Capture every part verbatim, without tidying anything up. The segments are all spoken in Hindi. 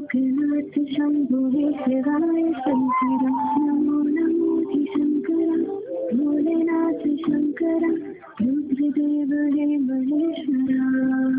लोकनाथ शंभो शिवाय शंकर नमो नमो शंकर भोलेनाथ शंकर रुद्रदेव हे महेश्वरा।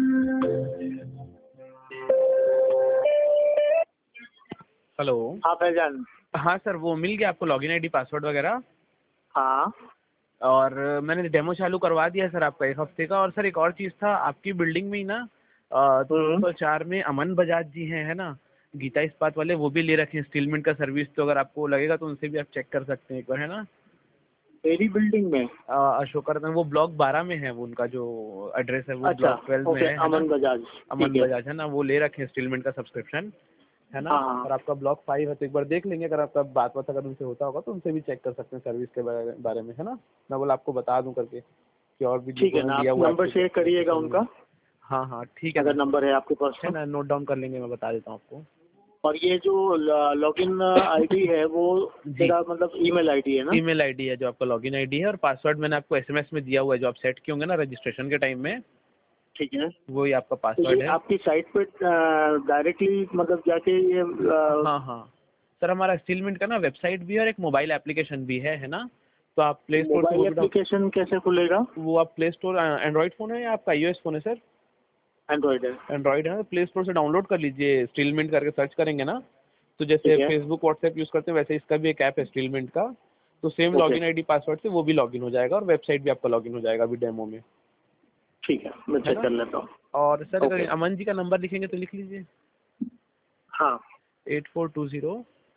हेलो। हाँ भाईजान। हाँ सर, वो मिल गया आपको लॉगिन आईडी पासवर्ड वगैरह? हाँ, और मैंने डेमो चालू करवा दिया सर आपका एक हफ्ते का। और सर एक और चीज़ था, आपकी बिल्डिंग में ही ना तीन सौ चार में अमन बजाज जी हैं, है ना, गीता इस्पात वाले, वो भी ले रखे हैं स्टीलमेंट का सर्विस। तो अगर आपको लगेगा तो उनसे भी आप चेक कर सकते हैं एक बार, है ना। मेरी बिल्डिंग में अशोकर में, वो ब्लॉक बारह में है, वो उनका जो एड्रेस है वो अच्छा, ब्लॉक ट्वेल्व में ओके, है, है अमन ना? बजाज। अमन ठीक है। बजाज है ना, वो ले रखे हैं स्टीलमेंट का सब्सक्रिप्शन, है ना। हाँ। और आपका ब्लॉक फाइव है, तो एक बार देख लेंगे। अगर आपका बात बात अगर उनसे होता होगा तो उनसे भी चेक कर सकते हैं सर्विस के बारे बारे में, है ना। मैं बोला आपको बता दूं करके कि और भी ठीक है लोगों ना, ने आप लिया हुआ है नंबर आपके शेयर करिएगा उनका, हाँ हाँ ठीक है अगर ना, नंबर है आपके पास है तो। ना, नोट डाउन कर लेंगे, मैं बता देता हूँ आपको। और ये जो लॉगिन आईडी है वो जी, मेरा मतलब ईमेल आईडी है ना? ईमेल आईडी है जो आपका लॉगिन आईडी है, और पासवर्ड मैंने आपको एसएमएस में दिया हुआ है जो आप सेट किए होंगे ना रजिस्ट्रेशन के टाइम में, ठीक है। वही आपका तो पासवर्ड ये है। आपकी साइट पे डायरेक्टली मतलब जाके ये अ, हाँ हाँ सर, हमारा स्टीलमेंट का ना वेबसाइट भी है और एक मोबाइल एप्लीकेशन भी है, है ना। तो आप प्ले स्टोर से मोबाइल वो भी डाउन, एप्लीकेशन कैसे खुलेगा? वो आप प्ले स्टोर, एंड्रॉइड फ़ोन है या आपका आईओएस फ़ोन है सर? एंड्रॉइड है। एंड्रॉइड है ना, प्ले स्टोर से डाउनलोड कर लीजिए। स्टीलमेंट करके सर्च करेंगे ना, तो जैसे ठीक है। फेसबुक व्हाट्सएप यूज़ करते हैं वैसे इसका भी एक ऐप है स्टीलमेंट का। तो same okay, login ID password से वो भी लॉगिन हो जाएगा और वेबसाइट भी आपका लॉगिन हो जाएगा अभी डेमो में, ठीक है, मैं है चेक ना। कर लेता हूँ। और सर ओके। अगर अमन जी का नंबर लिखेंगे तो लिख लीजिए, हाँ। एट फोर टू ज़ीरो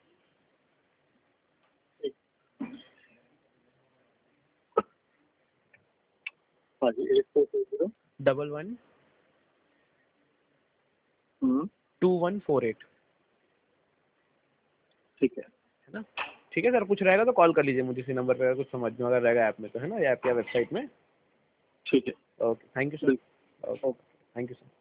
हाँ जी, eight four two zero double one hmm, two one four eight, ठीक है। है ना। ठीक है सर, कुछ रहेगा तो कॉल कर लीजिए मुझे इसी नंबर पे, अगर कुछ समझ में अगर रहेगा ऐप में तो, है ना, या ऐप या वेबसाइट में। ठीक है। Okay, thank you sir. बिल्कुल। Okay, thank you sir.